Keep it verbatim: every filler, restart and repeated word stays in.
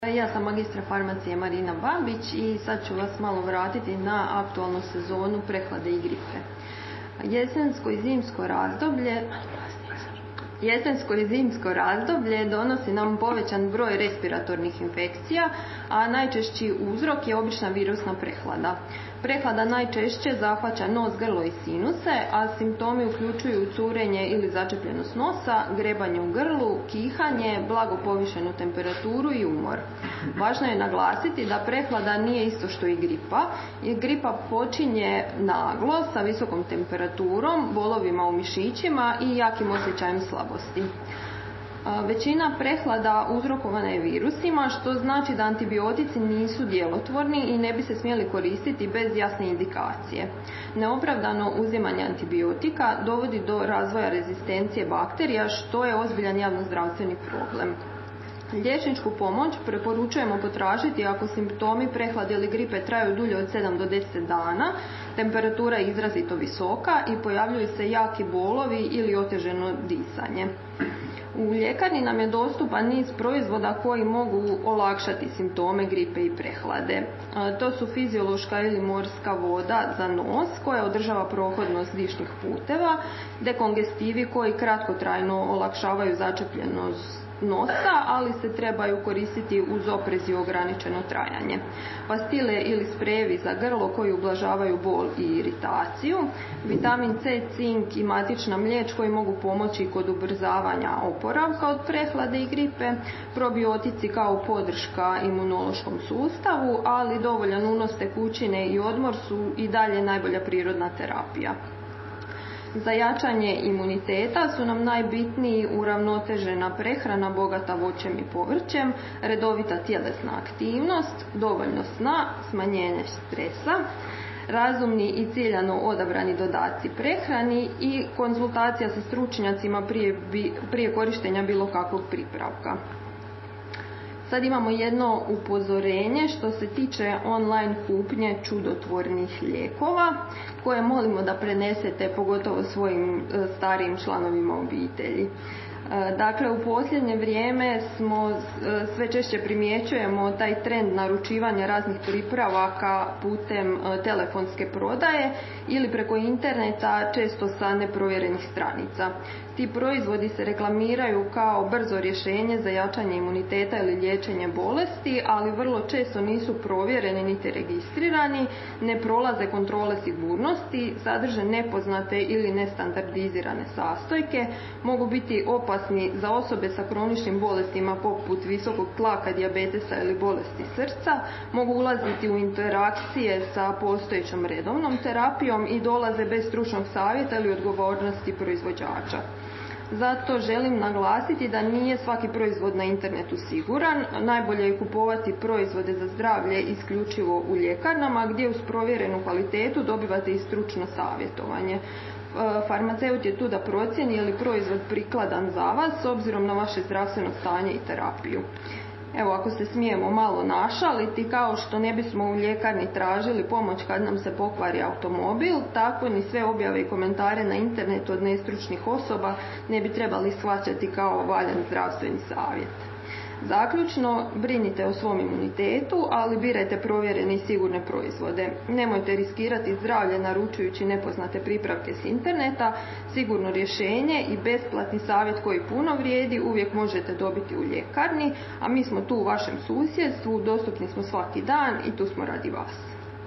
Ja sam magistra farmacije Marina Babić i sad ću vas malo vratiti na aktualnu sezonu prehlade i gripe. Jesensko i zimsko razdoblje Jesensko i zimsko razdoblje donosi nam povećan broj respiratornih infekcija, a najčešći uzrok je obična virusna prehlada. Prehlada najčešće zahvaća nos, grlo i sinuse, a simptomi uključuju curenje ili začepljenost nosa, grebanje u grlu, kihanje, blago povišenu temperaturu i umor. Važno je naglasiti da prehlada nije isto što i gripa. Gripa počinje naglo sa visokom temperaturom, bolovima u mišićima i jakim osjećajem slabosti. Većina prehlada uzrokovana je virusima, što znači da antibiotici nisu djelotvorni i ne bi se smjeli koristiti bez jasne indikacije. Neopravdano uzimanje antibiotika dovodi do razvoja rezistencije bakterija, što je ozbiljan javnozdravstveni problem. Liječničku pomoć preporučujemo potražiti ako simptomi prehlade ili gripe traju dulje od sedam do deset dana, temperatura je izrazito visoka i pojavljuju se jaki bolovi ili otežano disanje. U ljekarni nam je dostupan niz proizvoda koji mogu olakšati simptome gripe i prehlade. To su fiziološka ili morska voda za nos koja održava prohodnost dišnih puteva, dekongestivi koji kratkotrajno olakšavaju začepljenost nosa, ali se trebaju koristiti uz oprez i ograničeno trajanje. Pastile ili sprejevi za grlo koji ublažavaju bol i iritaciju, vitamin C, cink i matična mliječ koji mogu pomoći kod ubrzavanja oporavka od prehlade i gripe, probiotici kao podrška imunološkom sustavu, ali dovoljan unos tekućine i odmor su i dalje najbolja prirodna terapija. Za jačanje imuniteta su nam najbitniji uravnotežena prehrana bogata voćem i povrćem, redovita tjelesna aktivnost, dovoljno sna, smanjenje stresa, razumni i ciljano odabrani dodaci prehrani i konzultacija sa stručnjacima prije, prije korištenja bilo kakvog pripravka. Sad imamo jedno upozorenje što se tiče online kupnje čudotvornih lijekova koje molimo da prenesete pogotovo svojim starijim članovima obitelji. Dakle, u posljednje vrijeme smo sve češće primjećujemo taj trend naručivanja raznih pripravaka putem telefonske prodaje ili preko interneta, često sa neprovjerenih stranica. Ti proizvodi se reklamiraju kao brzo rješenje za jačanje imuniteta ili liječenje bolesti, ali vrlo često nisu provjereni niti registrirani, ne prolaze kontrole sigurnosti, sadrže nepoznate ili nestandardizirane sastojke, mogu biti opasni za osobe sa kroničnim bolestima poput visokog tlaka, dijabetesa ili bolesti srca, mogu ulaziti u interakcije sa postojećom redovnom terapijom i dolaze bez stručnog savjeta ili odgovornosti proizvođača. Zato želim naglasiti da nije svaki proizvod na internetu siguran. Najbolje je kupovati proizvode za zdravlje isključivo u ljekarnama gdje uz provjerenu kvalitetu dobivate i stručno savjetovanje. Farmaceut je tu da procijeni je li proizvod prikladan za vas s obzirom na vaše zdravstveno stanje i terapiju. Evo, ako se smijemo malo našaliti, kao što ne bismo u ljekarni tražili pomoć kad nam se pokvari automobil, tako ni sve objave i komentare na internetu od nestručnih osoba ne bi trebali shvaćati kao valjan zdravstveni savjet. Zaključno, brinite o svom imunitetu, ali birajte provjerene i sigurne proizvode. Nemojte riskirati zdravlje naručujući nepoznate pripravke s interneta. Sigurno rješenje i besplatni savjet koji puno vrijedi uvijek možete dobiti u ljekarni, a mi smo tu u vašem susjedstvu, dostupni smo svaki dan i tu smo radi vas.